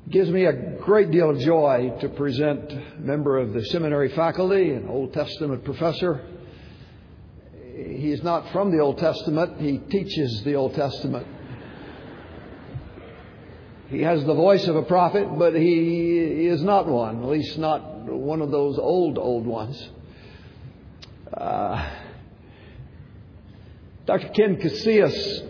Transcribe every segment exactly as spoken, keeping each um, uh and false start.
Gives me a great deal of joy to present a member of the seminary faculty, an Old Testament professor. He is not from the Old Testament. He teaches the Old Testament. He has the voice of a prophet, but he is not one, at least not one of those old, old ones. Uh, Doctor Ken Casillas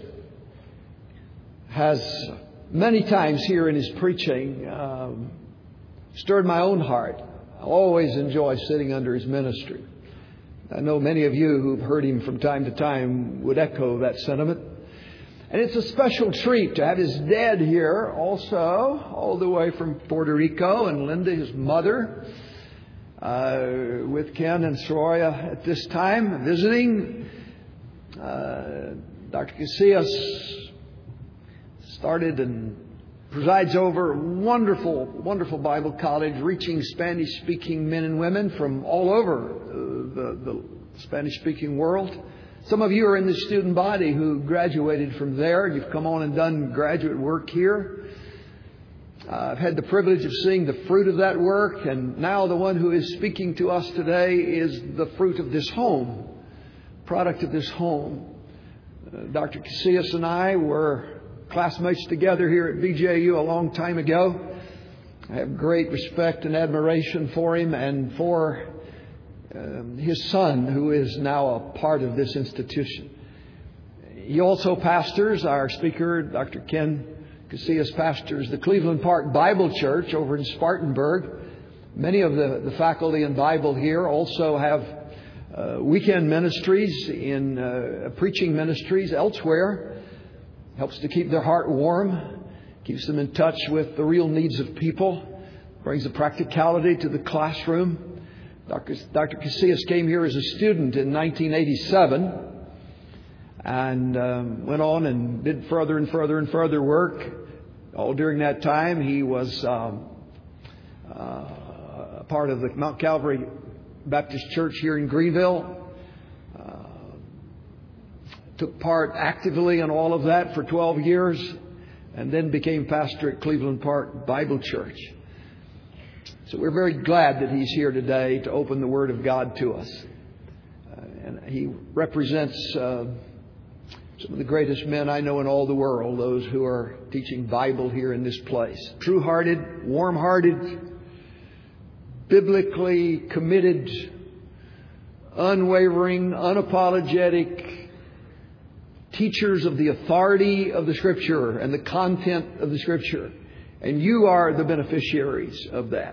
has many times here in his preaching um, stirred my own heart. I always enjoy sitting under his ministry. I know many of you who've heard him from time to time would echo that sentiment. And it's a special treat to have his dad here also, all the way from Puerto Rico, and Linda, his mother, uh, with Ken and Soraya at this time, visiting. Uh, Doctor Casillas started and presides over a wonderful, wonderful Bible college, reaching Spanish-speaking men and women from all over the, the Spanish-speaking world. Some of you are in the student body who graduated from there. You've come on and done graduate work here. Uh, I've had the privilege of seeing the fruit of that work, and now the one who is speaking to us today is the fruit of this home, product of this home. Uh, Doctor Casillas and I were classmates together here at B J U a long time ago. I have great respect and admiration for him and for um, his son, who is now a part of this institution. He also pastors, our speaker, Doctor Ken Casillas, pastors the Cleveland Park Bible Church over in Spartanburg. Many of the, the faculty in Bible here also have uh, weekend ministries in uh, preaching ministries elsewhere. Helps to keep their heart warm, keeps them in touch with the real needs of people, brings a practicality to the classroom. Doctor Doctor Casillas came here as a student in nineteen eighty-seven and um, went on and did further and further and further work. All during that time, he was um, uh, a part of the Mount Calvary Baptist Church here in Greenville. Took part actively in all of that for twelve years and then became pastor at Cleveland Park Bible Church. So we're very glad that he's here today to open the Word of God to us. Uh, and he represents uh, some of the greatest men I know in all the world, those who are teaching Bible here in this place. True-hearted, warm-hearted, biblically committed, unwavering, unapologetic teachers of the authority of the Scripture and the content of the Scripture. And you are the beneficiaries of that.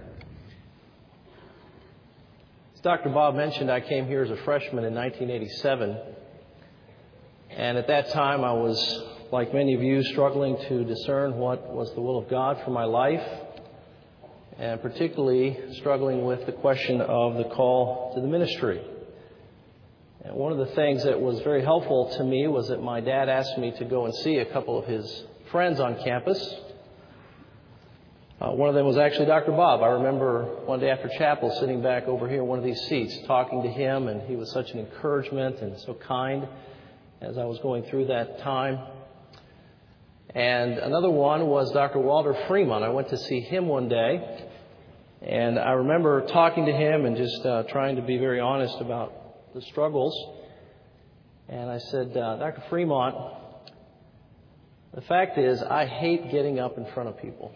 As Doctor Bob mentioned, I came here as a freshman in nineteen eighty-seven. And at that time, I was, like many of you, struggling to discern what was the will of God for my life. And particularly struggling with the question of the call to the ministry. And one of the things that was very helpful to me was that my dad asked me to go and see a couple of his friends on campus. Uh, one of them was actually Doctor Bob. I remember one day after chapel sitting back over here in one of these seats talking to him, and he was such an encouragement and so kind as I was going through that time. And another one was Doctor Walter Fremont. I went to see him one day, and I remember talking to him and just uh, trying to be very honest about the struggles. And I said, uh, Doctor Fremont, the fact is, I hate getting up in front of people.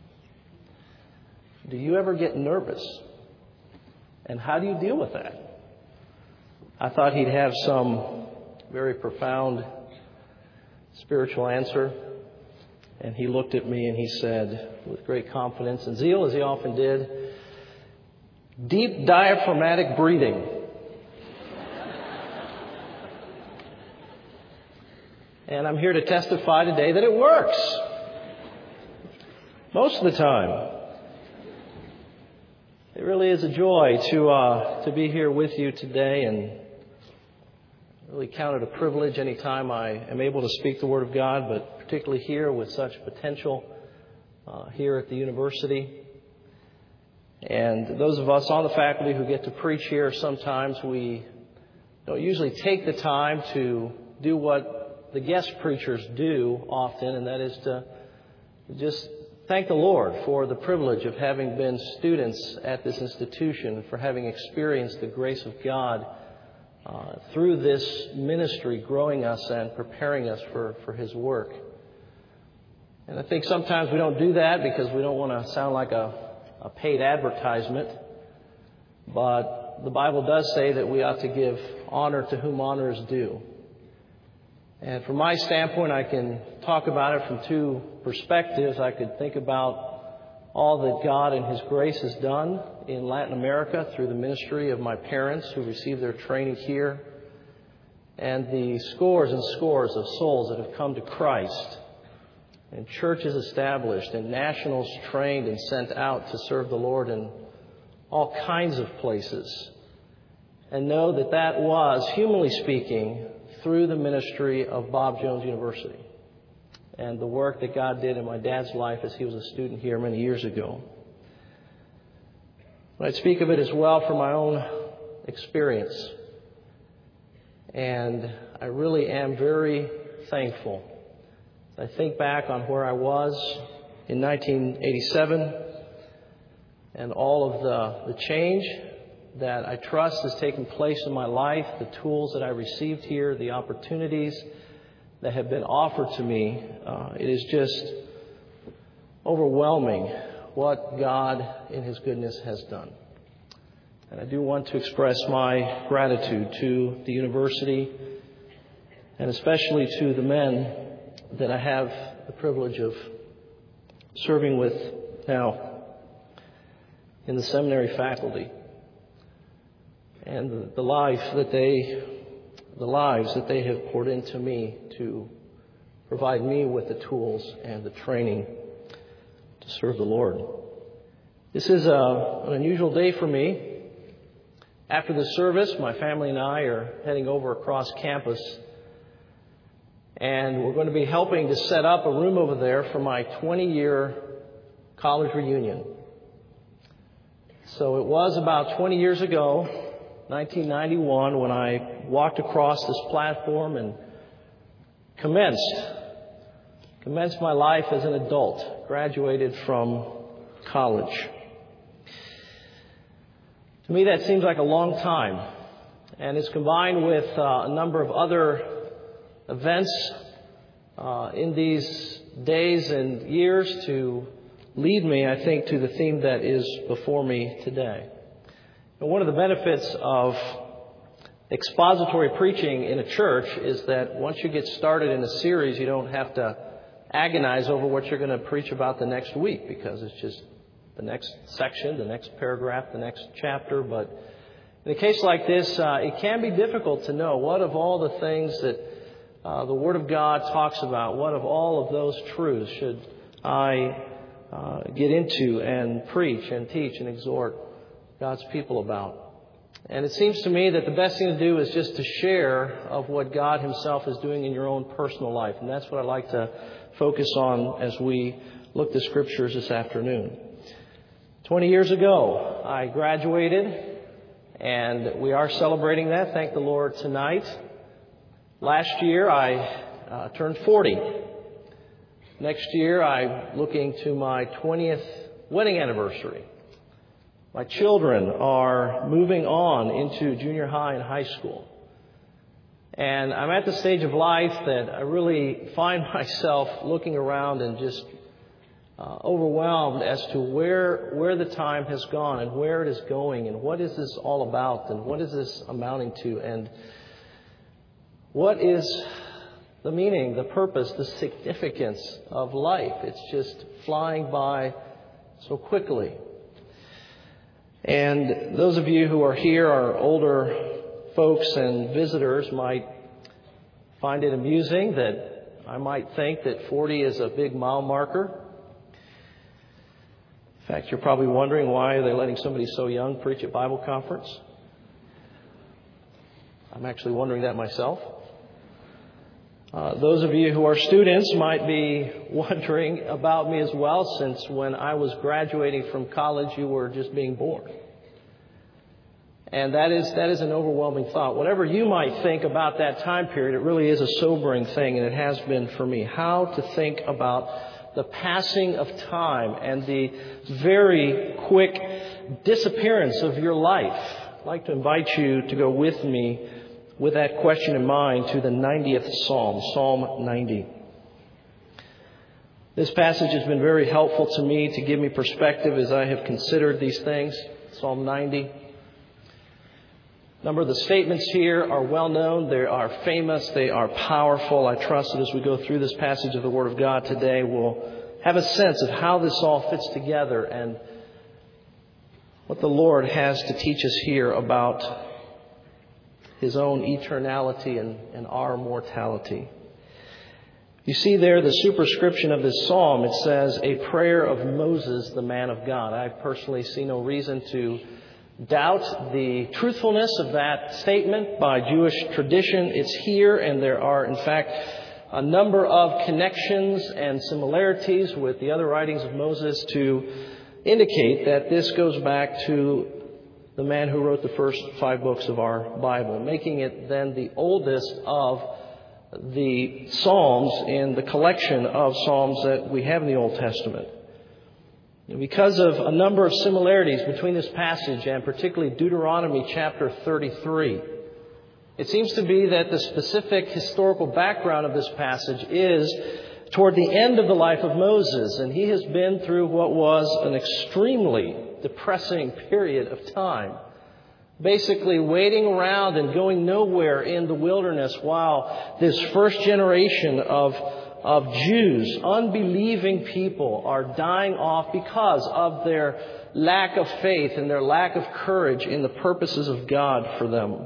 Do you ever get nervous? And how do you deal with that? I thought he'd have some very profound spiritual answer. And he looked at me and he said, with great confidence and zeal, as he often did, deep diaphragmatic breathing. And I'm here to testify today that it works. Most of the time. It really is a joy to uh, to be here with you today, and really count it a privilege anytime I am able to speak the Word of God, but particularly here with such potential uh, here at the university. And those of us on the faculty who get to preach here, sometimes we don't usually take the time to do what the guest preachers do often, and that is to just thank the Lord for the privilege of having been students at this institution, for having experienced the grace of God uh, through this ministry, growing us and preparing us for, for His work. And I think sometimes we don't do that because we don't want to sound like a, a paid advertisement. But the Bible does say that we ought to give honor to whom honor is due. And from my standpoint, I can talk about it from two perspectives. I could think about all that God in His grace has done in Latin America through the ministry of my parents who received their training here, and the scores and scores of souls that have come to Christ, and churches established, and nationals trained and sent out to serve the Lord in all kinds of places. And know that that was, humanly speaking, through the ministry of Bob Jones University and the work that God did in my dad's life as he was a student here many years ago. But I speak of it as well from my own experience. And I really am very thankful. I think back on where I was in nineteen eighty-seven and all of the, the change that I trust has taken place in my life, the tools that I received here, the opportunities that have been offered to me. Uh, it is just overwhelming what God in His goodness has done. And I do want to express my gratitude to the university and especially to the men that I have the privilege of serving with now in the seminary faculty, and the, the life that they, the lives that they have poured into me to provide me with the tools and the training to serve the Lord. This is a, an unusual day for me. After the service, my family and I are heading over across campus, and we're going to be helping to set up a room over there for my twenty-year college reunion. So it was about twenty years ago, nineteen ninety-one, when I walked across this platform and commenced, commenced my life as an adult, graduated from college. To me, that seems like a long time, and it's combined with uh, a number of other events uh, in these days and years to lead me, I think, to the theme that is before me today. And one of the benefits of expository preaching in a church is that once you get started in a series, you don't have to agonize over what you're going to preach about the next week, because it's just the next section, the next paragraph, the next chapter. But in a case like this, uh, it can be difficult to know what of all the things that uh, the Word of God talks about, what of all of those truths should I uh, get into and preach and teach and exhort God's people about. And it seems to me that the best thing to do is just to share of what God Himself is doing in your own personal life. And that's what I'd like to focus on as we look to Scriptures this afternoon. Twenty years ago, I graduated, and we are celebrating that, thank the Lord, tonight. Last year, I uh, turned forty. Next year, I'm looking to my twentieth wedding anniversary. My children are moving on into junior high and high school. And I'm at the stage of life that I really find myself looking around and just uh, overwhelmed as to where where the time has gone and where it is going and what is this all about and what is this amounting to and what is the meaning, the purpose, the significance of life. It's just flying by so quickly. And those of you who are here, are older folks and visitors, might find it amusing that I might think that forty is a big mile marker. In fact, you're probably wondering, why are they letting somebody so young preach at Bible conference? I'm actually wondering that myself. Uh, those of you who are students might be wondering about me as well, since when I was graduating from college, you were just being born. And that is that is an overwhelming thought. Whatever you might think about that time period, it really is a sobering thing, and it has been for me. How to think about the passing of time and the very quick disappearance of your life. I'd like to invite you to go with me with that question in mind to the ninetieth Psalm, Psalm ninety. This passage has been very helpful to me to give me perspective as I have considered these things. Psalm ninety. A number of the statements here are well known. They are famous. They are powerful. I trust that as we go through this passage of the Word of God today, we'll have a sense of how this all fits together and what the Lord has to teach us here about His own eternality and, and our mortality. You see there the superscription of this psalm. It says, a prayer of Moses, the man of God. I personally see no reason to doubt the truthfulness of that statement by Jewish tradition. It's here, and there are, in fact, a number of connections and similarities with the other writings of Moses to indicate that this goes back to the man who wrote the first five books of our Bible, making it then the oldest of the Psalms in the collection of Psalms that we have in the Old Testament. And because of a number of similarities between this passage and particularly Deuteronomy chapter thirty-three, it seems to be that the specific historical background of this passage is toward the end of the life of Moses, and he has been through what was an extremely depressing period of time. Basically waiting around and going nowhere in the wilderness while this first generation of, of Jews, unbelieving people, are dying off because of their lack of faith and their lack of courage in the purposes of God for them.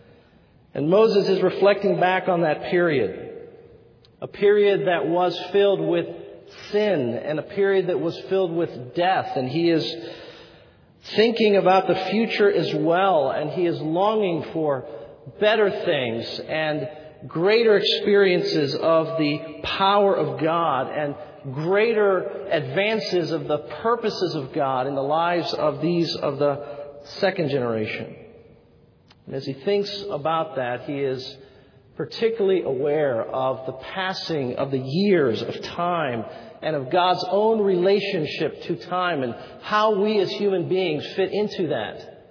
And Moses is reflecting back on that period, a period that was filled with sin and a period that was filled with death, and he is thinking about the future as well, and he is longing for better things and greater experiences of the power of God and greater advances of the purposes of God in the lives of these of the second generation. And as he thinks about that, he is particularly aware of the passing of the years of time and of God's own relationship to time and how we as human beings fit into that.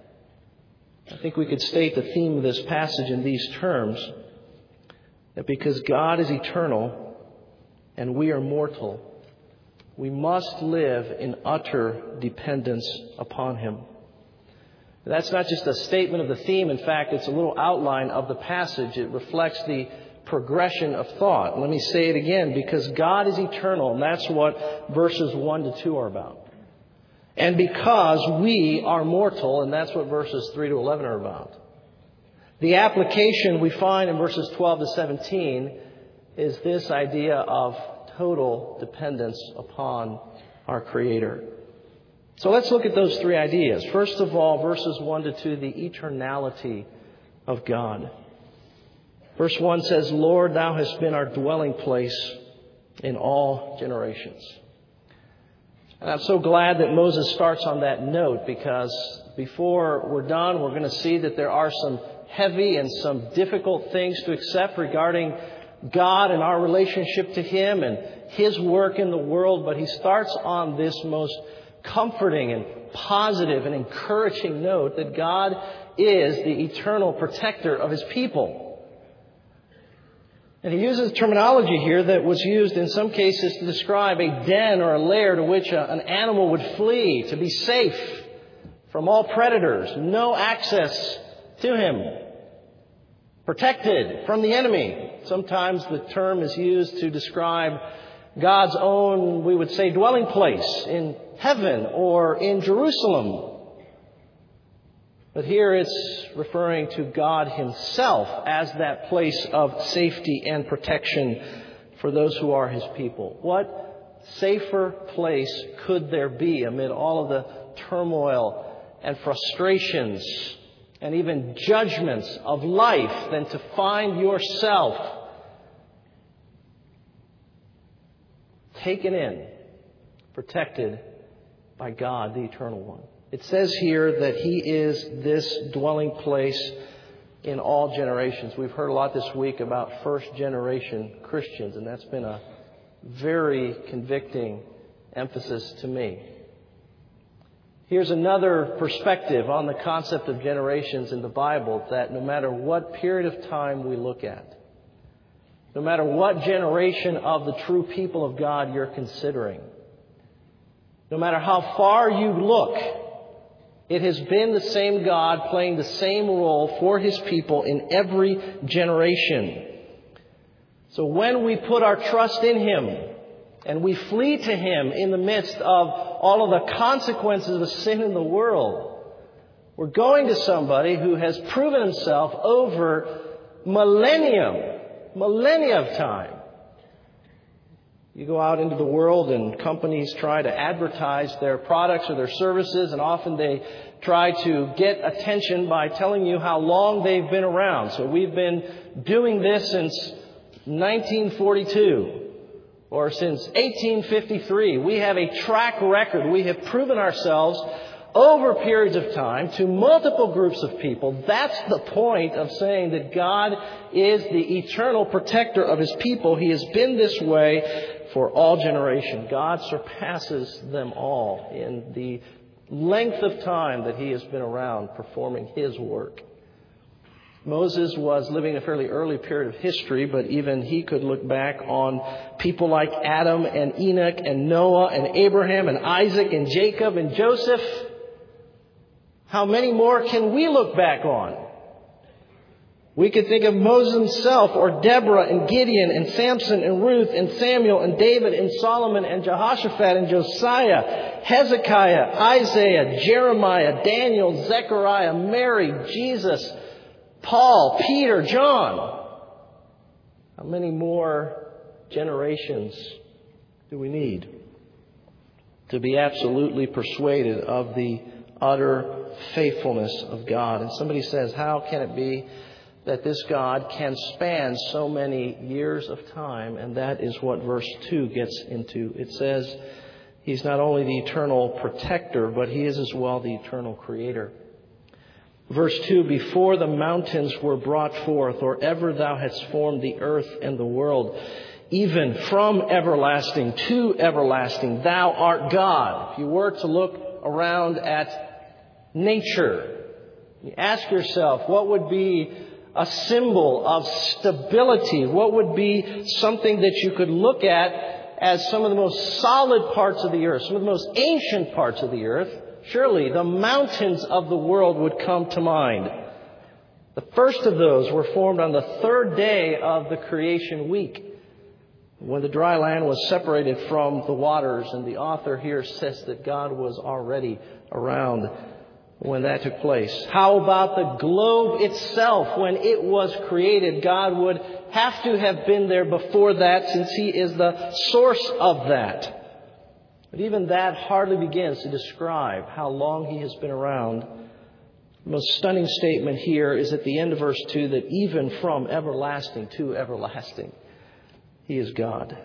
I think we could state the theme of this passage in these terms, that because God is eternal and we are mortal, we must live in utter dependence upon Him. That's not just a statement of the theme. In fact, it's a little outline of the passage. It reflects the progression of thought. Let me say it again, because God is eternal, and that's what verses one to two are about. And because we are mortal, and that's what verses three to eleven are about. The application we find in verses twelve to seventeen is this idea of total dependence upon our Creator. So let's look at those three ideas. First of all, verses one to two, the eternality of God. Verse one says, Lord, Thou hast been our dwelling place in all generations. And I'm so glad that Moses starts on that note, because before we're done, we're going to see that there are some heavy and some difficult things to accept regarding God and our relationship to Him and His work in the world. But he starts on this most comforting and positive and encouraging note that God is the eternal protector of His people. And he uses terminology here that was used in some cases to describe a den or a lair to which a, an animal would flee to be safe from all predators, no access to him, protected from the enemy. Sometimes the term is used to describe God's own, we would say, dwelling place in heaven or in Jerusalem. But here it's referring to God Himself as that place of safety and protection for those who are His people. What safer place could there be amid all of the turmoil and frustrations and even judgments of life than to find yourself taken in, protected by God, the Eternal One? It says here that He is this dwelling place in all generations. We've heard a lot this week about first generation Christians, and that's been a very convicting emphasis to me. Here's another perspective on the concept of generations in the Bible, that no matter what period of time we look at, no matter what generation of the true people of God you're considering, no matter how far you look, it has been the same God playing the same role for His people in every generation. So when we put our trust in Him and we flee to Him in the midst of all of the consequences of sin in the world, we're going to somebody who has proven Himself over millennium, millennia of time. You go out into the world and companies try to advertise their products or their services, and often they try to get attention by telling you how long they've been around. So we've been doing this since nineteen forty-two or since eighteen fifty-three. We have a track record. We have proven ourselves over periods of time to multiple groups of people. That's the point of saying that God is the eternal protector of His people. He has been this way for all generation. God surpasses them all in the length of time that He has been around performing His work. Moses was living a fairly early period of history, but even he could look back on people like Adam and Enoch and Noah and Abraham and Isaac and Jacob and Joseph. How many more can we look back on? We could think of Moses himself, or Deborah and Gideon and Samson and Ruth and Samuel and David and Solomon and Jehoshaphat and Josiah, Hezekiah, Isaiah, Jeremiah, Daniel, Zechariah, Mary, Jesus, Paul, Peter, John. How many more generations do we need to be absolutely persuaded of the utter faithfulness of God? And somebody says, how can it be that this God can span so many years of time? And that is what verse two gets into. It says He's not only the eternal protector, but He is as well the eternal creator. Verse two, before the mountains were brought forth, or ever Thou hadst formed the earth and the world, even from everlasting to everlasting, Thou art God. If you were to look around at nature, you ask yourself, what would be a symbol of stability? What would be something that you could look at as some of the most solid parts of the earth, some of the most ancient parts of the earth? Surely the mountains of the world would come to mind. The first of those were formed on the third day of the creation week, when the dry land was separated from the waters. And the author here says that God was already around when that took place. How about the globe itself? When it was created, God would have to have been there before that, since He is the source of that. But even that hardly begins to describe how long He has been around. The most stunning statement here is at the end of verse two, that even from everlasting to everlasting, He is God.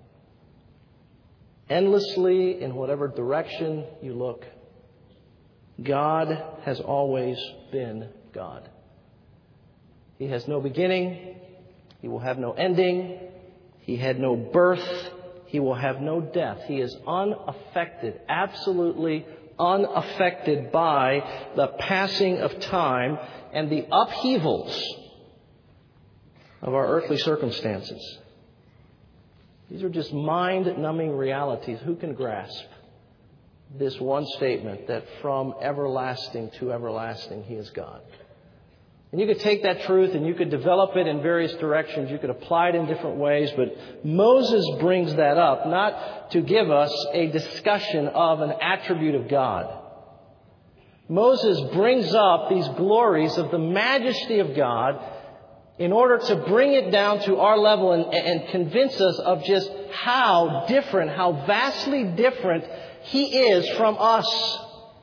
Endlessly, in whatever direction you look, God has always been God. He has no beginning. He will have no ending. He had no birth. He will have no death. He is unaffected, absolutely unaffected by the passing of time and the upheavals of our earthly circumstances. These are just mind-numbing realities. Who can grasp this one statement, that from everlasting to everlasting He is God? And you could take that truth and you could develop it in various directions. You could apply it in different ways. But Moses brings that up not to give us a discussion of an attribute of God. Moses brings up these glories of the majesty of God in order to bring it down to our level and, and convince us of just how different, how vastly different He is from us.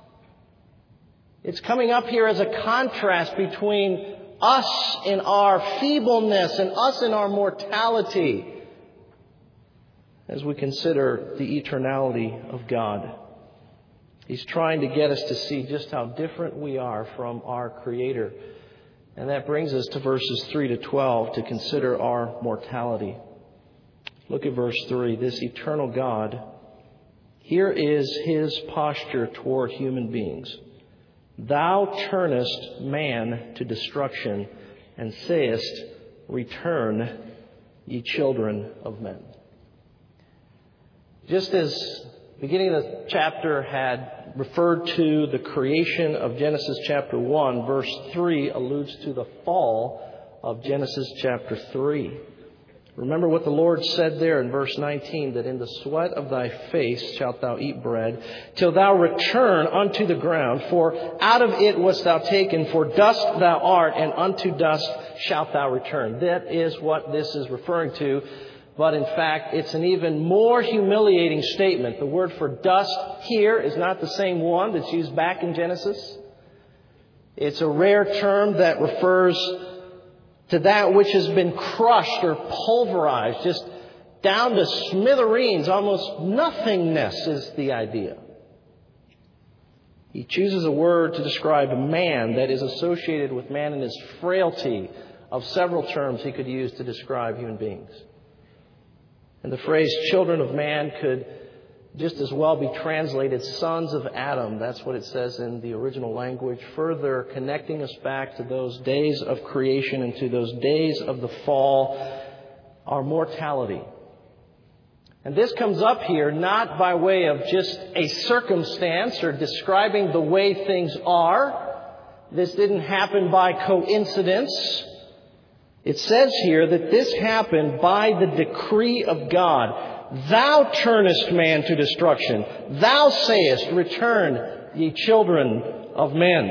It's coming up here as a contrast between us in our feebleness and us in our mortality, as we consider the eternality of God. He's trying to get us to see just how different we are from our Creator. And that brings us to verses three to twelve to consider our mortality. Look at verse three. This eternal God, here is his posture toward human beings. Thou turnest man to destruction and sayest, return, ye children of men. Just as the beginning of the chapter had referred to the creation of Genesis chapter one, verse three alludes to the fall of Genesis chapter three. Remember what the Lord said there in verse nineteen, that in the sweat of thy face shalt thou eat bread, till thou return unto the ground, for out of it wast thou taken, for dust thou art, and unto dust shalt thou return. That is what this is referring to, but in fact, it's an even more humiliating statement. The word for dust here is not the same one that's used back in Genesis. It's a rare term that refers to that which has been crushed or pulverized, just down to smithereens, almost nothingness is the idea. He chooses a word to describe a man that is associated with man and his frailty of several terms he could use to describe human beings. And the phrase children of man could just as well be translated sons of Adam. That's what it says in the original language, further connecting us back to those days of creation and to those days of the fall, our mortality. And this comes up here not by way of just a circumstance or describing the way things are. This didn't happen by coincidence. It says here that this happened by the decree of God. Thou turnest man to destruction. Thou sayest, return, ye children of men.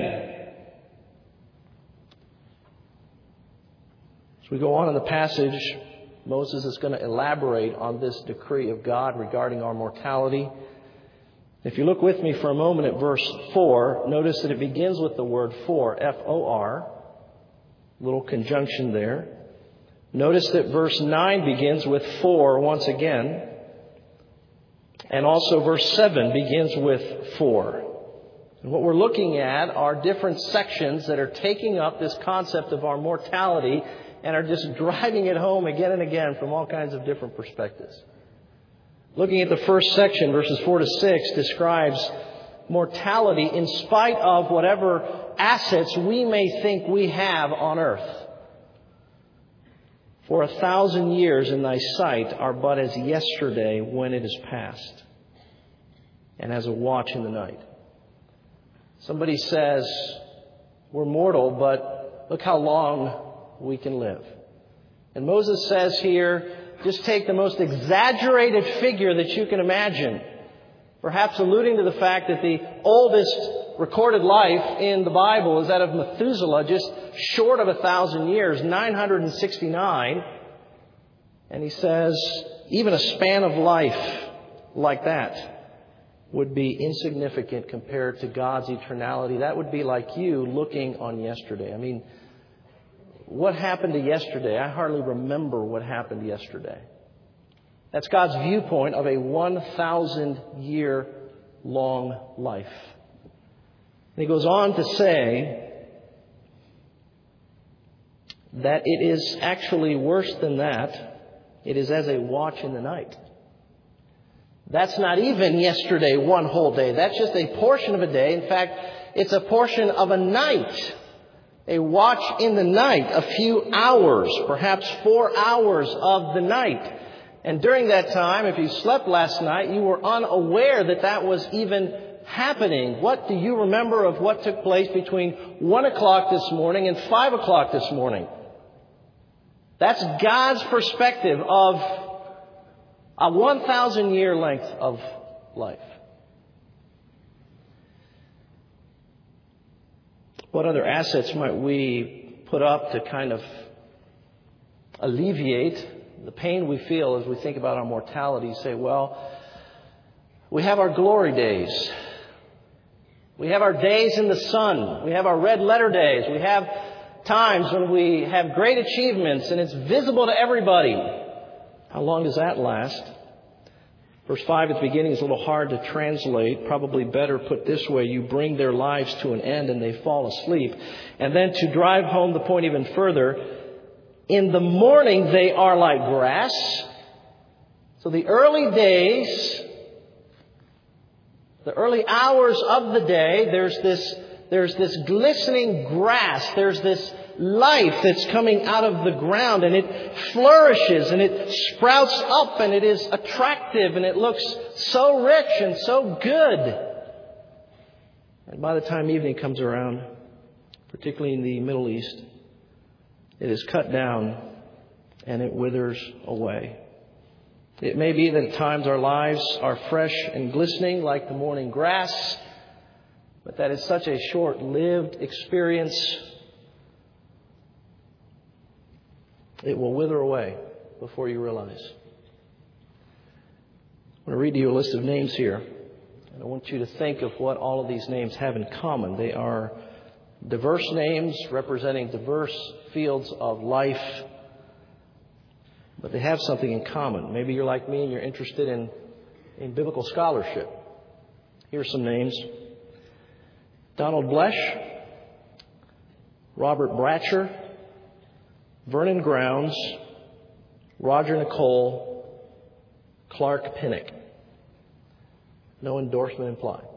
As we go on in the passage, Moses is going to elaborate on this decree of God regarding our mortality. If you look with me for a moment at verse four, notice that it begins with the word for, F O R. Little conjunction there. Notice that verse nine begins with for once again. And also verse seven begins with for. And what we're looking at are different sections that are taking up this concept of our mortality and are just driving it home again and again from all kinds of different perspectives. Looking at the first section, verses four to six, describes mortality in spite of whatever assets we may think we have on earth. For a thousand years in thy sight are but as yesterday when it is past, and as a watch in the night. Somebody says, we're mortal, but look how long we can live. And Moses says here, just take the most exaggerated figure that you can imagine, perhaps alluding to the fact that the oldest recorded life in the Bible is that of Methuselah, just short of a thousand years, nine hundred sixty-nine. And he says, even a span of life like that would be insignificant compared to God's eternality. That would be like you looking on yesterday. I mean, what happened to yesterday? I hardly remember what happened yesterday. That's God's viewpoint of a one thousand year long life. And he goes on to say that it is actually worse than that. It is as a watch in the night. That's not even yesterday, one whole day. That's just a portion of a day. In fact, it's a portion of a night. A watch in the night, a few hours, perhaps four hours of the night. And during that time, if you slept last night, you were unaware that that was even happening. What do you remember of what took place between one o'clock this morning and five o'clock this morning? That's God's perspective of a one thousand year length of life. What other assets might we put up to kind of alleviate the pain we feel as we think about our mortality? Say, well, we have our glory days. We have our days in the sun. We have our red letter days. We have times when we have great achievements and it's visible to everybody. How long does that last? Verse five at the beginning is a little hard to translate. Probably better put this way. You bring their lives to an end and they fall asleep. And then to drive home the point even further, in the morning they are like grass, So the early days, the early hours of the day, there's this, there's this glistening grass. There's this life that's coming out of the ground, and it flourishes and it sprouts up, and it is attractive, and it looks so rich and so good. And by the time evening comes around, particularly in the Middle East, it is cut down and it withers away. It may be that at times our lives are fresh and glistening like the morning grass, but that is such a short-lived experience. It will wither away before you realize. I'm going to read to you a list of names here. And I want you to think of what all of these names have in common. They are diverse names representing diverse fields of life, but they have something in common. Maybe you're like me and you're interested in, in biblical scholarship. Here's some names. Donald Blesh, Robert Bratcher, Vernon Grounds, Roger Nicole, Clark Pinnock. No endorsement implied.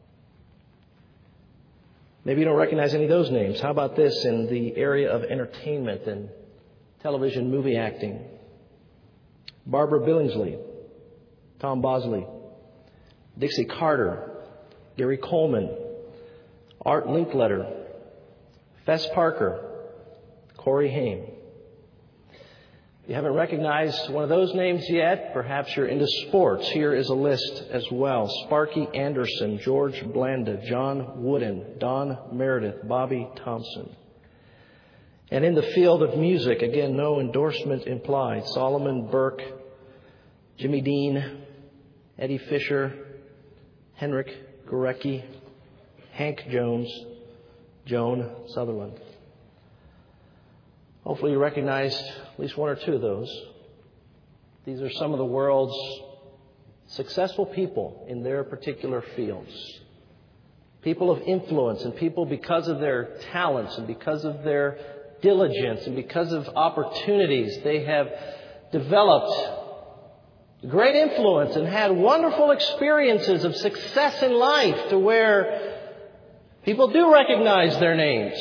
Maybe you don't recognize any of those names. How about this in the area of entertainment and television movie acting? Barbara Billingsley, Tom Bosley, Dixie Carter, Gary Coleman, Art Linkletter, Fess Parker, Corey Haim. If you haven't recognized one of those names yet, perhaps you're into sports. Here is a list as well. Sparky Anderson, George Blanda, John Wooden, Don Meredith, Bobby Thompson. And in the field of music, again, no endorsement implied. Solomon Burke, Jimmy Dean, Eddie Fisher, Henrik Gorecki, Hank Jones, Joan Sutherland. Hopefully you recognized at least one or two of those. These are some of the world's successful people in their particular fields. People of influence, and people because of their talents and because of their diligence and because of opportunities, they have developed great influence and had wonderful experiences of success in life to where people do recognize their names.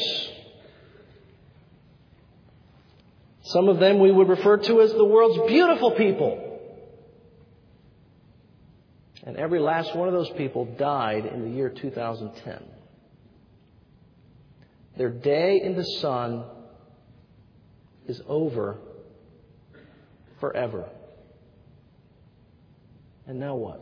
Some of them we would refer to as the world's beautiful people. And every last one of those people died in the year two thousand ten. Their day in the sun is over forever. And now what?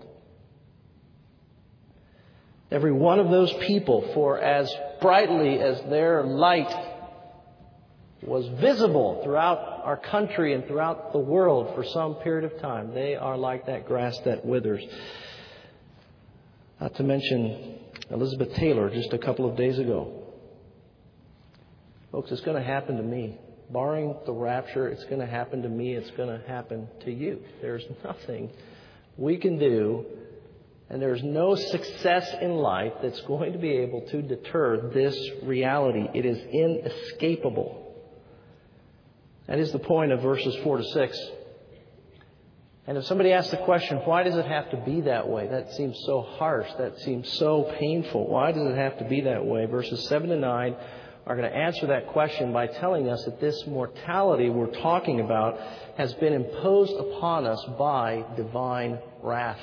Every one of those people, for as brightly as their light was visible throughout our country and throughout the world for some period of time, they are like that grass that withers. Not to mention Elizabeth Taylor just a couple of days ago. Folks, it's going to happen to me. Barring the rapture, it's going to happen to me. It's going to happen to you. There's nothing we can do, and there's no success in life that's going to be able to deter this reality. It is inescapable. That is the point of verses four to six. And if somebody asks the question, why does it have to be that way? That seems so harsh. That seems so painful. Why does it have to be that way? Verses seven to nine are going to answer that question by telling us that this mortality we're talking about has been imposed upon us by divine wrath.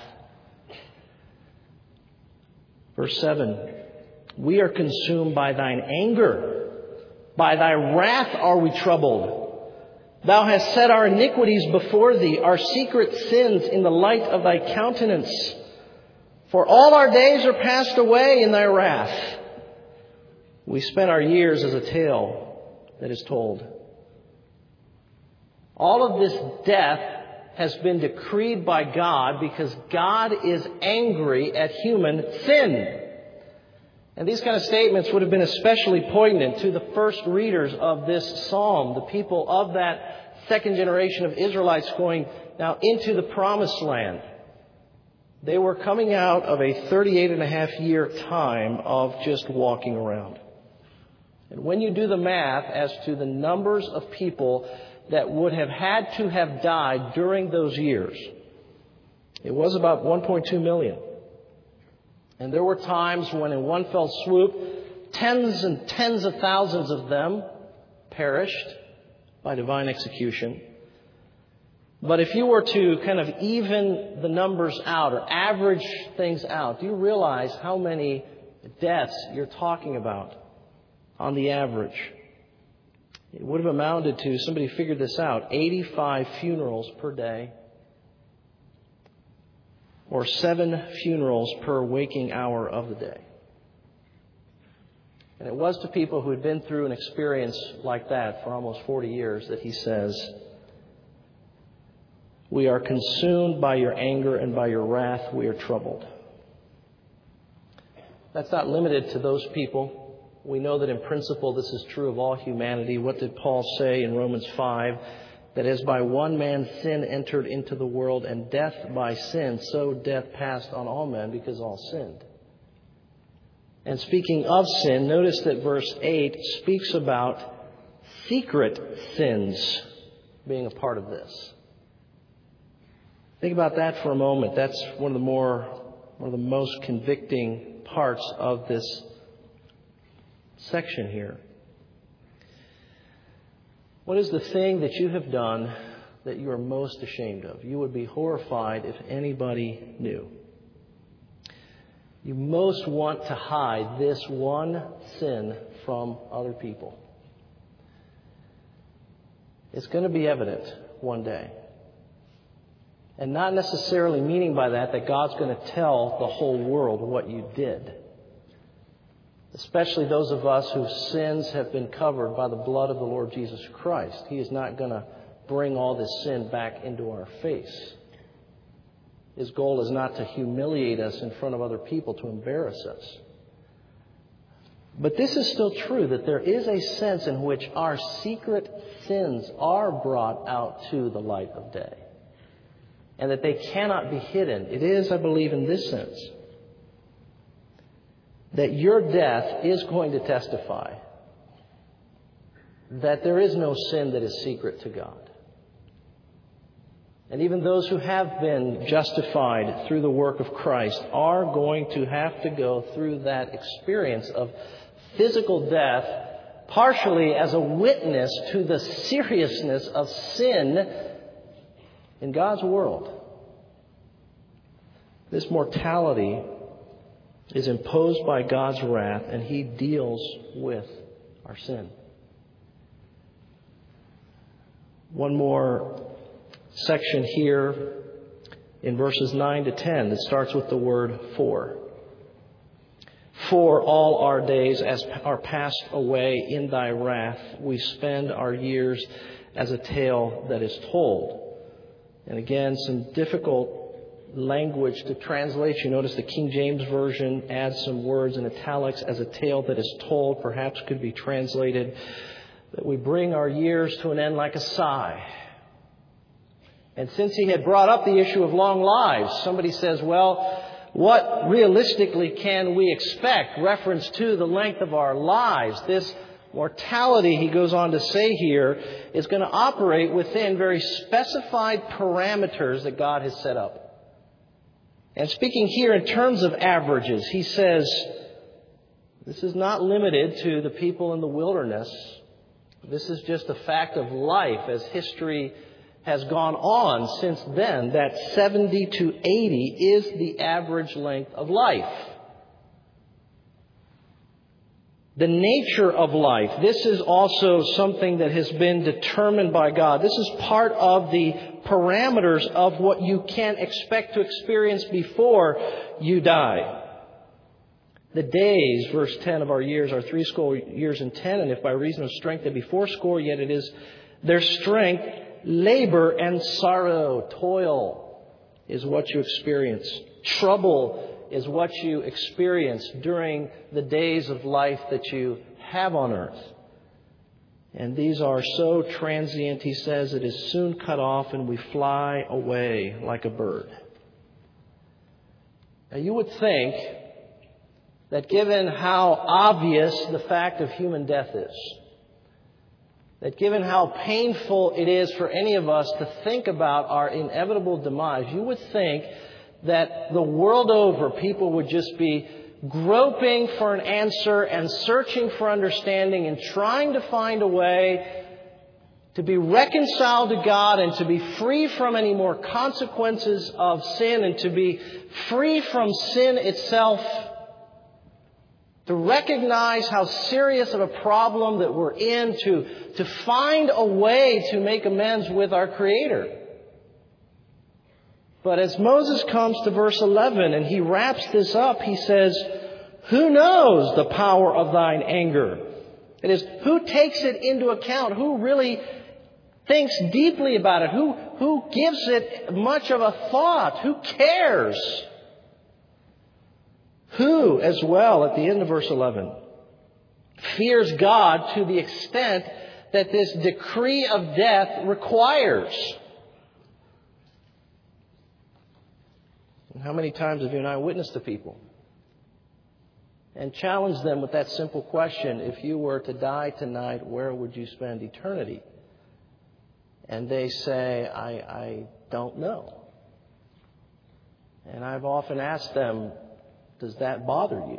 Verse seven, we are consumed by thine anger. By thy wrath are we troubled. Thou hast set our iniquities before thee, our secret sins in the light of thy countenance. For all our days are passed away in thy wrath. We spent our years as a tale that is told. All of this death has been decreed by God because God is angry at human sin. And these kind of statements would have been especially poignant to the first readers of this psalm, the people of that second generation of Israelites going now into the promised land. They were coming out of a thirty-eight and a half year time of just walking around. And when you do the math as to the numbers of people that would have had to have died during those years, It was about one point two million. And there were times when in one fell swoop, tens and tens of thousands of them perished by divine execution. But if you were to kind of even the numbers out or average things out, do you realize how many deaths you're talking about on the average? It would have amounted to, somebody figured this out, eighty-five funerals per day, or seven funerals per waking hour of the day. And it was to people who had been through an experience like that for almost forty years that he says, "We are consumed by your anger, and by your wrath we are troubled." That's not limited to those people. We know that in principle this is true of all humanity. What did Paul say in Romans five? That as by one man sin entered into the world, and death by sin, so death passed on all men because all sinned. And speaking of sin, notice that verse eight speaks about secret sins being a part of this. Think about that for a moment. That's one of the more, one of the most convicting parts of this section here. What is the thing that you have done that you are most ashamed of? You would be horrified if anybody knew. You most want to hide this one sin from other people. It's going to be evident one day. And not necessarily meaning by that that God's going to tell the whole world what you did. Especially those of us whose sins have been covered by the blood of the Lord Jesus Christ. He is not going to bring all this sin back into our face. His goal is not to humiliate us in front of other people, to embarrass us. But this is still true, that there is a sense in which our secret sins are brought out to the light of day. And that they cannot be hidden. It is, I believe, in this sense, that your death is going to testify that there is no sin that is secret to God. And even those who have been justified through the work of Christ are going to have to go through that experience of physical death, partially as a witness to the seriousness of sin in God's world. This mortality is imposed by God's wrath, and He deals with our sin. One more section here in verses nine to ten that starts with the word for. For all our days as are passed away in thy wrath, we spend our years as a tale that is told. And again, some difficult language to translate. You notice the King James Version adds some words in italics, as a tale that is told. Perhaps could be translated that we bring our years to an end like a sigh. And since he had brought up the issue of long lives, somebody says, well, what realistically can we expect? Reference to the length of our lives. This mortality, he goes on to say here, is going to operate within very specified parameters that God has set up. And speaking here in terms of averages, he says, this is not limited to the people in the wilderness. This is just a fact of life as history has gone on since then, that seventy to eighty is the average length of life. The nature of life, this is also something that has been determined by God. This is part of the parameters of what you can expect to experience before you die. The days, verse ten of our years, are threescore years and ten, and if by reason of strength they be fourscore, yet it is their strength, labor and sorrow, toil is what you experience. Trouble is what you experience during the days of life that you have on earth. And these are so transient, he says, it is soon cut off and we fly away like a bird. Now you would think that given how obvious the fact of human death is, that given how painful it is for any of us to think about our inevitable demise, you would think that the world over people would just be groping for an answer and searching for understanding and trying to find a way to be reconciled to God and to be free from any more consequences of sin and to be free from sin itself. To recognize how serious of a problem that we're in, to, to find a way to make amends with our Creator. But as Moses comes to verse eleven and he wraps this up, he says, "Who knows the power of thine anger?" It is, who takes it into account? Who really thinks deeply about it? Who, who gives it much of a thought? Who cares? Who, as well, at the end of verse eleven, fears God to the extent that this decree of death requires? And how many times have you and I witnessed to people and challenged them with that simple question: if you were to die tonight, where would you spend eternity? And they say, I, I don't know. And I've often asked them, does that bother you?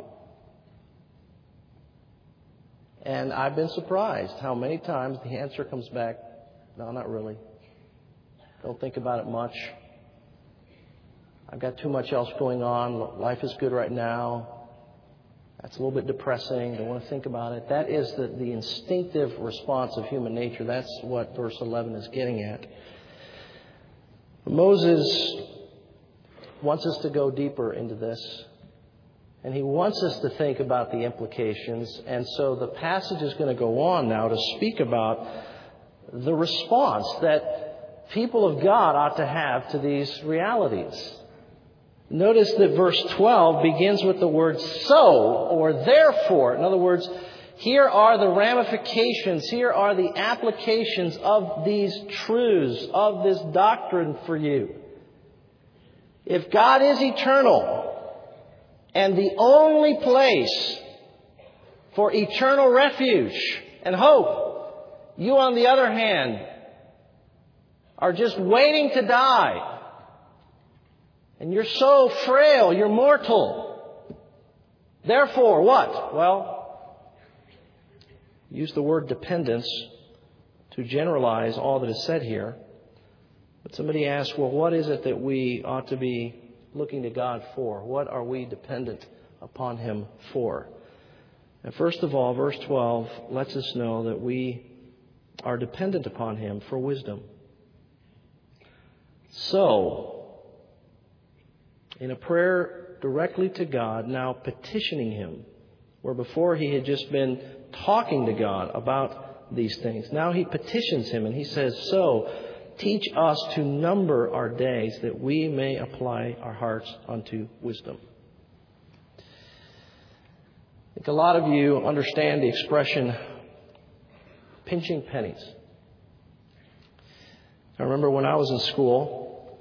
And I've been surprised how many times the answer comes back, no, not really. Don't think about it much. I've got too much else going on. Life is good right now. That's a little bit depressing. Don't want to think about it. That is the, the instinctive response of human nature. That's what verse eleven is getting at. Moses wants us to go deeper into this. And he wants us to think about the implications. And so the passage is going to go on now to speak about the response that people of God ought to have to these realities. Notice that verse twelve begins with the word so, or therefore. In other words, here are the ramifications, here are the applications of these truths, of this doctrine for you. If God is eternal, and the only place for eternal refuge and hope, you, on the other hand, are just waiting to die. And you're so frail, you're mortal. Therefore, what? Well, use the word dependence to generalize all that is said here. But somebody asks, well, what is it that we ought to be looking to God for? What are we dependent upon Him for? And first of all, verse twelve lets us know that we are dependent upon Him for wisdom. So, in a prayer directly to God, now petitioning Him, where before he had just been talking to God about these things. Now he petitions Him and he says, so, teach us to number our days that we may apply our hearts unto wisdom. I think a lot of you understand the expression pinching pennies. I remember when I was in school,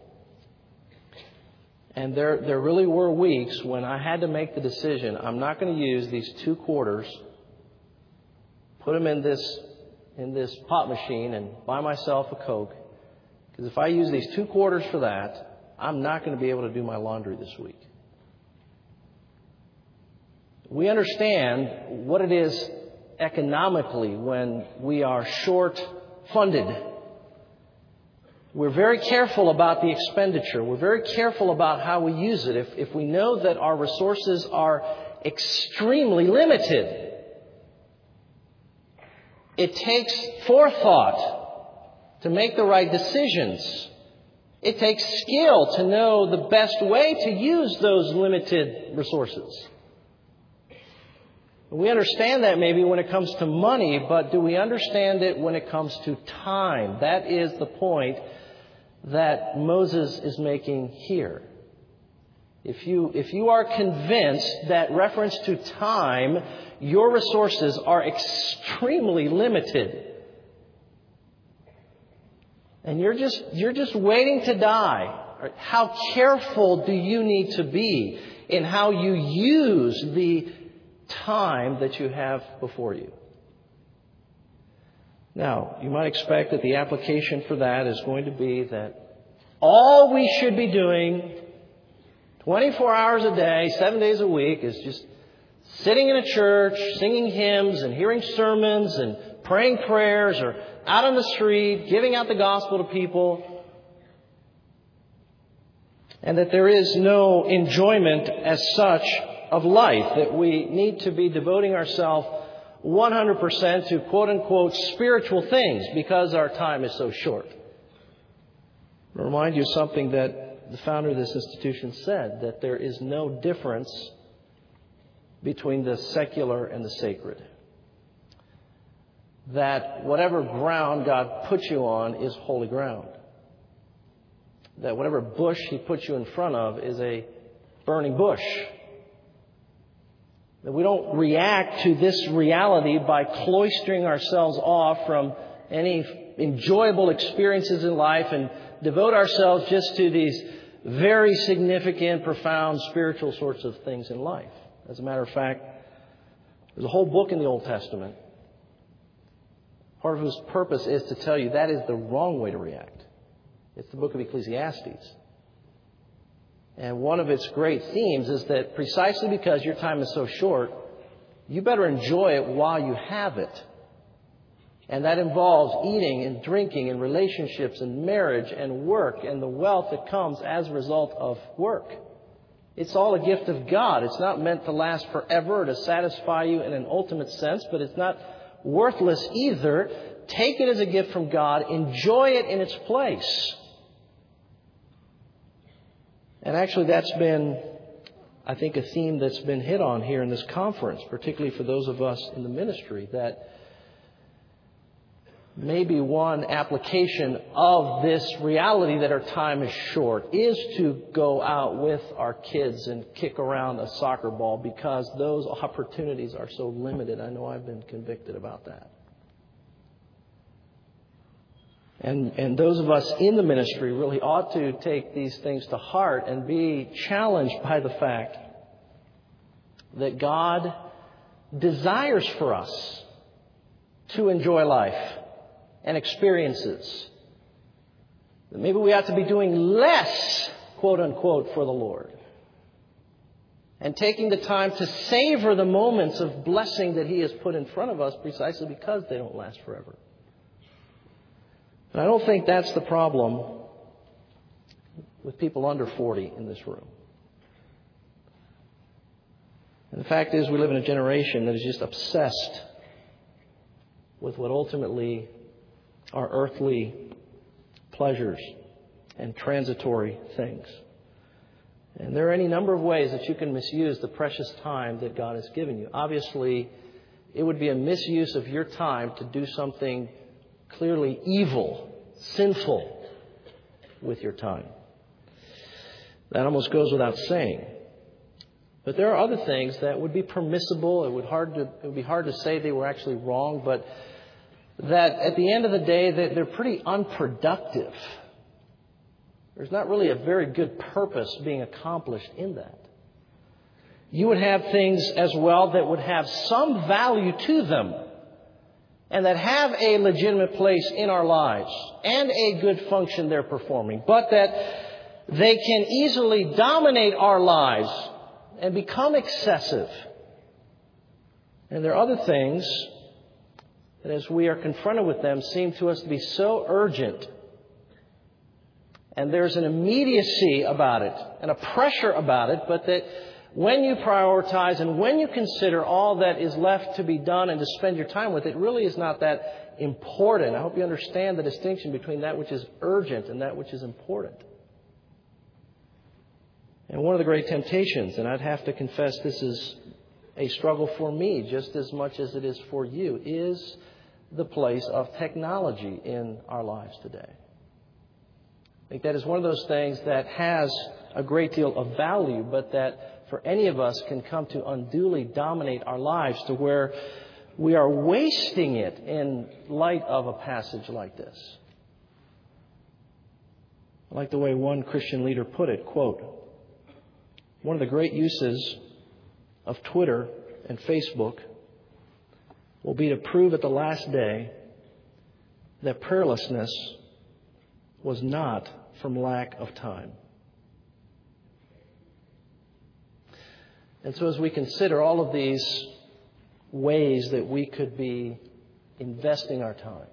and there, there really were weeks when I had to make the decision, I'm not going to use these two quarters, put them in this, in this pot machine and buy myself a Coke. Because if I use these two quarters for that, I'm not going to be able to do my laundry this week. We understand what it is economically when we are short funded. We're very careful about the expenditure. We're very careful about how we use it. If, if we know that our resources are extremely limited, it takes forethought to make the right decisions. It takes skill to know the best way to use those limited resources. We understand that maybe when it comes to money, but do we understand it when it comes to time? That is the point that Moses is making here. If you, if you are convinced that reference to time, your resources are extremely limited, and you're just, you're just waiting to die, how careful do you need to be in how you use the time that you have before you? Now, you might expect that the application for that is going to be that all we should be doing twenty-four hours a day, seven days a week, is just sitting in a church, singing hymns and hearing sermons and praying prayers, or out on the street, giving out the gospel to people, and that there is no enjoyment as such of life, that we need to be devoting ourselves one hundred percent to quote-unquote spiritual things because our time is so short. I'll remind you of something that the founder of this institution said, that there is no difference between the secular and the sacred. That whatever ground God puts you on is holy ground. That whatever bush He puts you in front of is a burning bush. That we don't react to this reality by cloistering ourselves off from any enjoyable experiences in life and devote ourselves just to these very significant, profound, spiritual sorts of things in life. As a matter of fact, there's a whole book in the Old Testament, part of whose purpose is to tell you that is the wrong way to react. It's the book of Ecclesiastes. And one of its great themes is that precisely because your time is so short, you better enjoy it while you have it. And that involves eating and drinking and relationships and marriage and work and the wealth that comes as a result of work. It's all a gift of God. It's not meant to last forever or to satisfy you in an ultimate sense, but it's not worthless either. Take it as a gift from God. Enjoy it in its place. And actually that's been, I think, a theme that's been hit on here in this conference, particularly for those of us in the ministry, that maybe one application of this reality that our time is short is to go out with our kids and kick around a soccer ball because those opportunities are so limited. I know I've been convicted about that. And, and those of us in the ministry really ought to take these things to heart and be challenged by the fact that God desires for us to enjoy life and experiences. That maybe we ought to be doing less, quote unquote, for the Lord. And taking the time to savor the moments of blessing that He has put in front of us precisely because they don't last forever. And I don't think that's the problem with people under forty in this room. And the fact is, we live in a generation that is just obsessed with what ultimately are earthly pleasures and transitory things. And there are any number of ways that you can misuse the precious time that God has given you. Obviously, it would be a misuse of your time to do something clearly evil, sinful with your time. That almost goes without saying. But there are other things that would be permissible. It would hard to it would be hard to say they were actually wrong, but that at the end of the day, they're pretty unproductive. There's not really a very good purpose being accomplished in that. You would have things as well that would have some value to them and that have a legitimate place in our lives and a good function they're performing, but that they can easily dominate our lives and become excessive. And there are other things that as we are confronted with them seem to us to be so urgent. And there's an immediacy about it and a pressure about it, but that when you prioritize and when you consider all that is left to be done and to spend your time with, it really is not that important. I hope you understand the distinction between that which is urgent and that which is important. And one of the great temptations, and I'd have to confess this is a struggle for me just as much as it is for you, is the place of technology in our lives today. I think that is one of those things that has a great deal of value, but that for any of us can come to unduly dominate our lives to where we are wasting it in light of a passage like this. I like the way one Christian leader put it, quote, "One of the great uses of Twitter and Facebook will be to prove at the last day that prayerlessness was not from lack of time." And so as we consider all of these ways that we could be investing our time,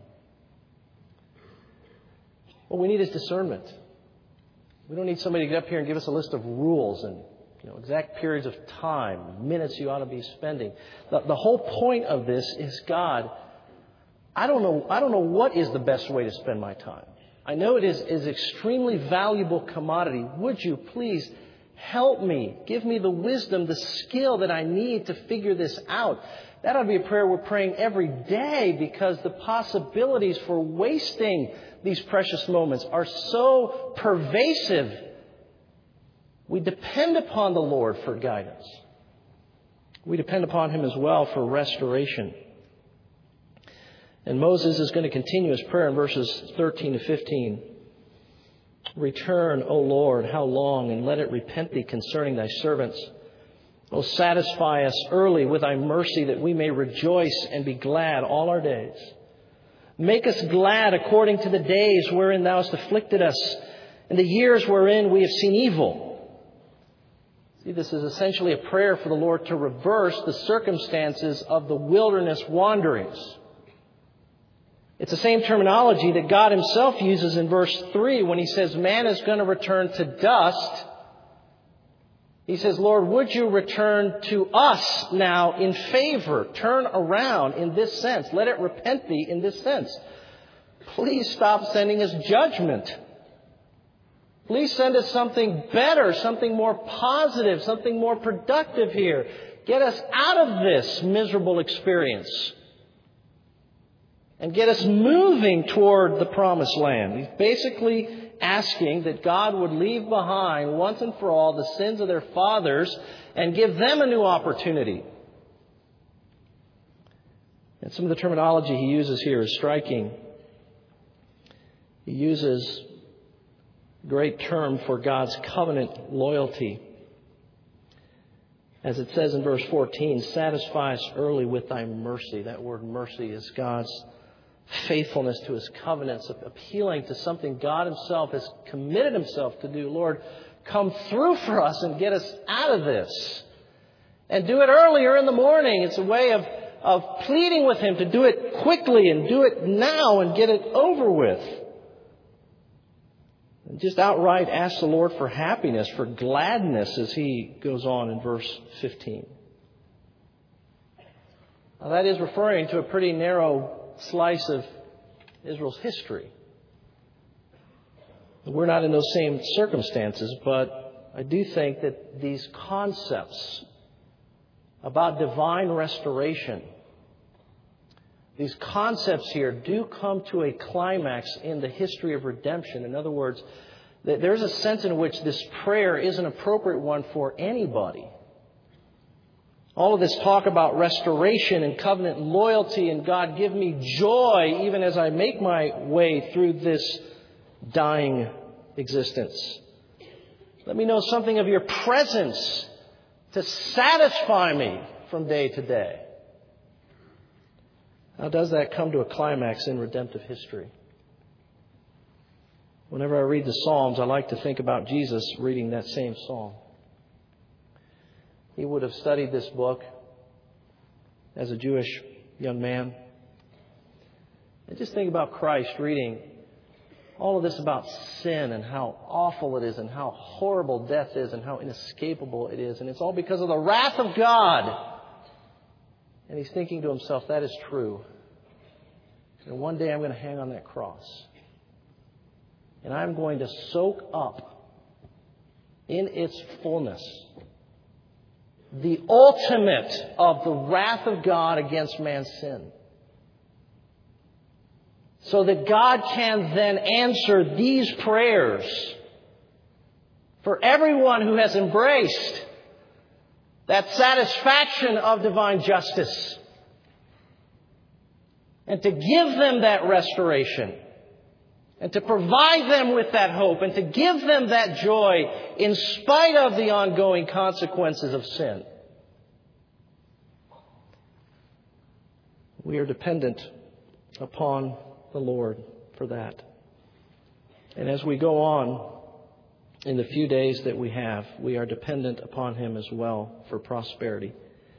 what we need is discernment. We don't need somebody to get up here and give us a list of rules and you know, exact periods of time, minutes you ought to be spending. The, the whole point of this is, God, I don't know, I don't know what is the best way to spend my time. I know it is is extremely valuable commodity. Would you please help me? Give me the wisdom, the skill that I need to figure this out. That ought to be a prayer we're praying every day, because the possibilities for wasting these precious moments are so pervasive. We depend upon the Lord for guidance. We depend upon Him as well for restoration. And Moses is going to continue his prayer in verses thirteen to fifteen. Return, O Lord, how long, and let it repent thee concerning thy servants. O satisfy us early with thy mercy, that we may rejoice and be glad all our days. Make us glad according to the days wherein thou hast afflicted us, and the years wherein we have seen evil. See, this is essentially a prayer for the Lord to reverse the circumstances of the wilderness wanderings. It's the same terminology that God Himself uses in verse three when He says man is going to return to dust. He says, Lord, would you return to us now in favor? Turn around in this sense. Let it repent thee in this sense. Please stop sending us judgment. Please send us something better, something more positive, something more productive here. Get us out of this miserable experience and get us moving toward the promised land. He's basically asking that God would leave behind once and for all the sins of their fathers and give them a new opportunity. And some of the terminology he uses here is striking. He uses a great term for God's covenant loyalty. As it says in verse fourteen, satisfy us early with thy mercy. That word mercy is God's faithfulness to His covenants, appealing to something God Himself has committed Himself to do. Lord, come through for us and get us out of this. And do it earlier in the morning. It's a way of, of pleading with Him to do it quickly and do it now and get it over with. And just outright ask the Lord for happiness, for gladness, as He goes on in verse fifteen. Now, that is referring to a pretty narrow slice of Israel's history. We're not in those same circumstances, but I do think that these concepts about divine restoration, these concepts here do come to a climax in the history of redemption. In other words, that there's a sense in which this prayer is an appropriate one for anybody. All of this talk about restoration and covenant loyalty and God give me joy even as I make my way through this dying existence. Let me know something of your presence to satisfy me from day to day. How does that come to a climax in redemptive history? Whenever I read the Psalms, I like to think about Jesus reading that same psalm. He would have studied this book as a Jewish young man. And just think about Christ reading all of this about sin and how awful it is and how horrible death is and how inescapable it is. And it's all because of the wrath of God. And he's thinking to himself, that is true. And one day I'm going to hang on that cross. And I'm going to soak up in its fullness the ultimate of the wrath of God against man's sin. So that God can then answer these prayers for everyone who has embraced that satisfaction of divine justice. And to give them that restoration. And to provide them with that hope. And to give them that joy in spite of the ongoing consequences of sin. We are dependent upon the Lord for that. And as we go on in the few days that we have, we are dependent upon Him as well for prosperity.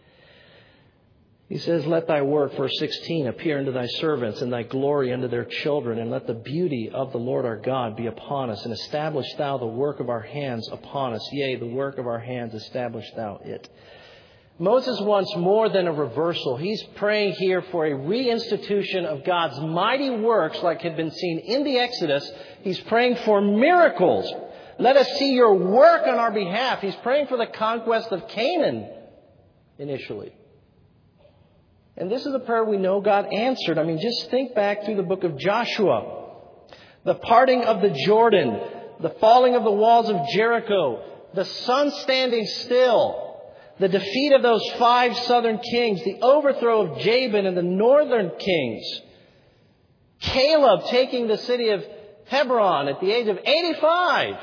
He says, let thy work, verse sixteen, appear unto thy servants, and thy glory unto their children, and let the beauty of the Lord our God be upon us, and establish thou the work of our hands upon us. Yea, the work of our hands, establish thou it. Moses wants more than a reversal. He's praying here for a reinstitution of God's mighty works like had been seen in the Exodus. He's praying for miracles. Let us see your work on our behalf. He's praying for the conquest of Canaan initially. And this is a prayer we know God answered. I mean, just think back through the book of Joshua. The parting of the Jordan, the falling of the walls of Jericho, the sun standing still, the defeat of those five southern kings, the overthrow of Jabin and the northern kings, Caleb taking the city of Hebron at the age of eighty-five.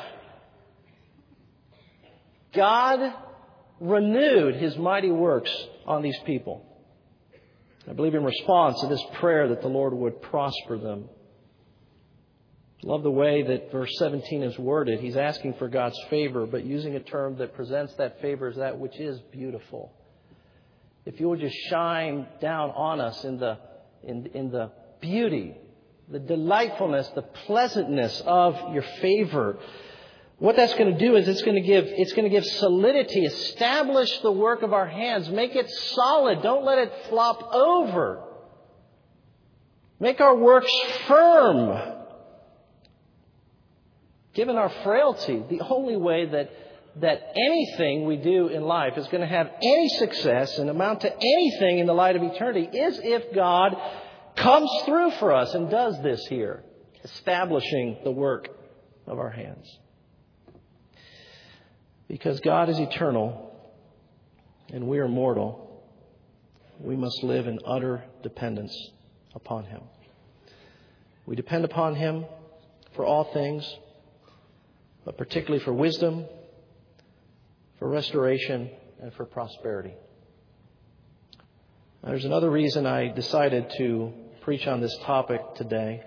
God renewed His mighty works on these people. I believe in response to this prayer that the Lord would prosper them. Love the way that verse seventeen is worded. He's asking for God's favor, but using a term that presents that favor as that which is beautiful. If you will just shine down on us in the, in, in the beauty, the delightfulness, the pleasantness of your favor. What that's going to do is it's going to give, it's going to give solidity, establish the work of our hands, make it solid. Don't let it flop over. Make our works firm. Given our frailty, the only way that, that anything we do in life is going to have any success and amount to anything in the light of eternity is if God comes through for us and does this here, establishing the work of our hands. Because God is eternal and we are mortal, we must live in utter dependence upon Him. We depend upon Him for all things, but particularly for wisdom, for restoration, and for prosperity. Now, there's another reason I decided to preach on this topic today.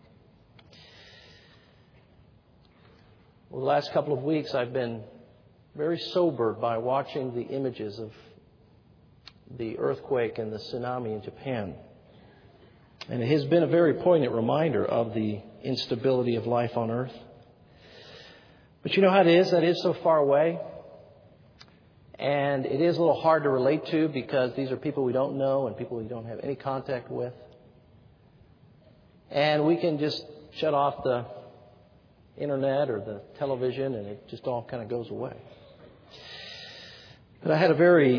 Well, the last couple of weeks I've been very sobered by watching the images of the earthquake and the tsunami in Japan. And it has been a very poignant reminder of the instability of life on earth. But you know how it is? That is so far away. And it is a little hard to relate to because these are people we don't know and people we don't have any contact with. And we can just shut off the internet or the television and it just all kind of goes away. But I had a very,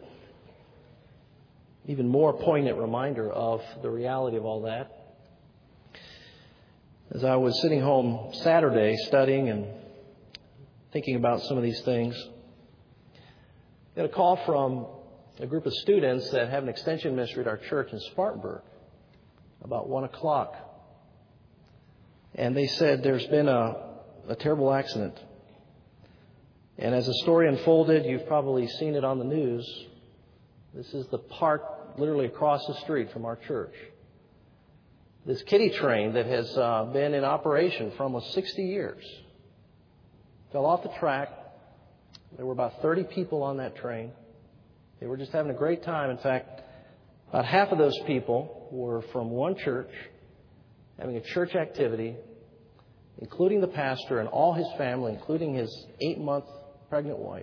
even more poignant reminder of the reality of all that. As I was sitting home Saturday studying and thinking about some of these things, I got a call from a group of students that have an extension ministry at our church in Spartanburg about one o'clock. And they said there's been a, a terrible accident. And as the story unfolded, you've probably seen it on the news. This is the park literally across the street from our church. This kiddie train that has uh, been in operation for almost sixty years fell off the track. There were about thirty people on that train. They were just having a great time. In fact, about half of those people were from one church, having a church activity, including the pastor and all his family, including his eight-month pregnant wife.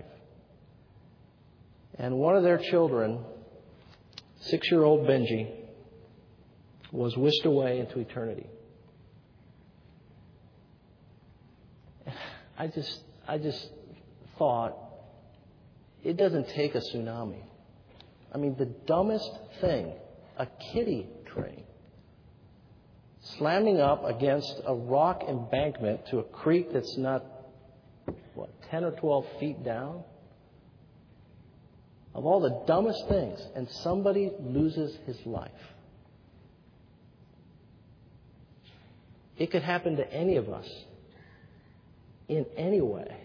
And one of their children, six-year-old Benji, was whisked away into eternity. I just, I just thought, it doesn't take a tsunami. I mean, the dumbest thing, a kiddie train, slamming up against a rock embankment to a creek that's not, what, ten or twelve feet down? Of all the dumbest things, and somebody loses his life. It could happen to any of us in any way.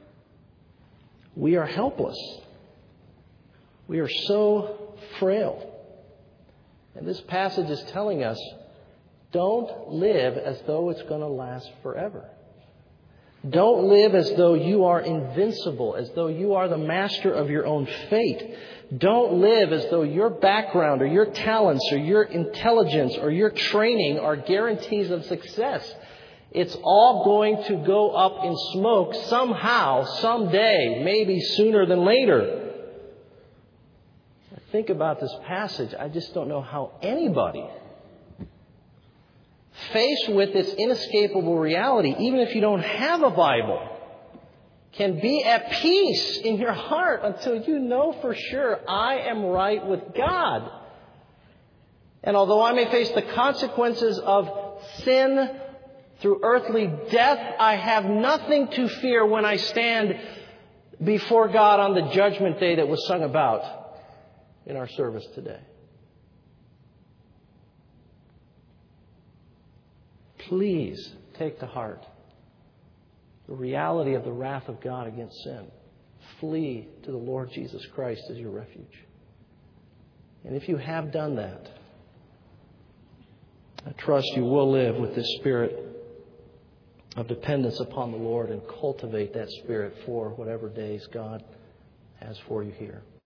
We are helpless. We are so frail. And this passage is telling us, don't live as though it's going to last forever. Don't live as though you are invincible, as though you are the master of your own fate. Don't live as though your background or your talents or your intelligence or your training are guarantees of success. It's all going to go up in smoke somehow, someday, maybe sooner than later. I think about this passage. I just don't know how anybody, faced with this inescapable reality, even if you don't have a Bible, can be at peace in your heart until you know for sure, I am right with God. And although I may face the consequences of sin through earthly death, I have nothing to fear when I stand before God on the judgment day that was sung about in our service today. Please take to heart the reality of the wrath of God against sin. Flee to the Lord Jesus Christ as your refuge. And if you have done that, I trust you will live with this spirit of dependence upon the Lord and cultivate that spirit for whatever days God has for you here.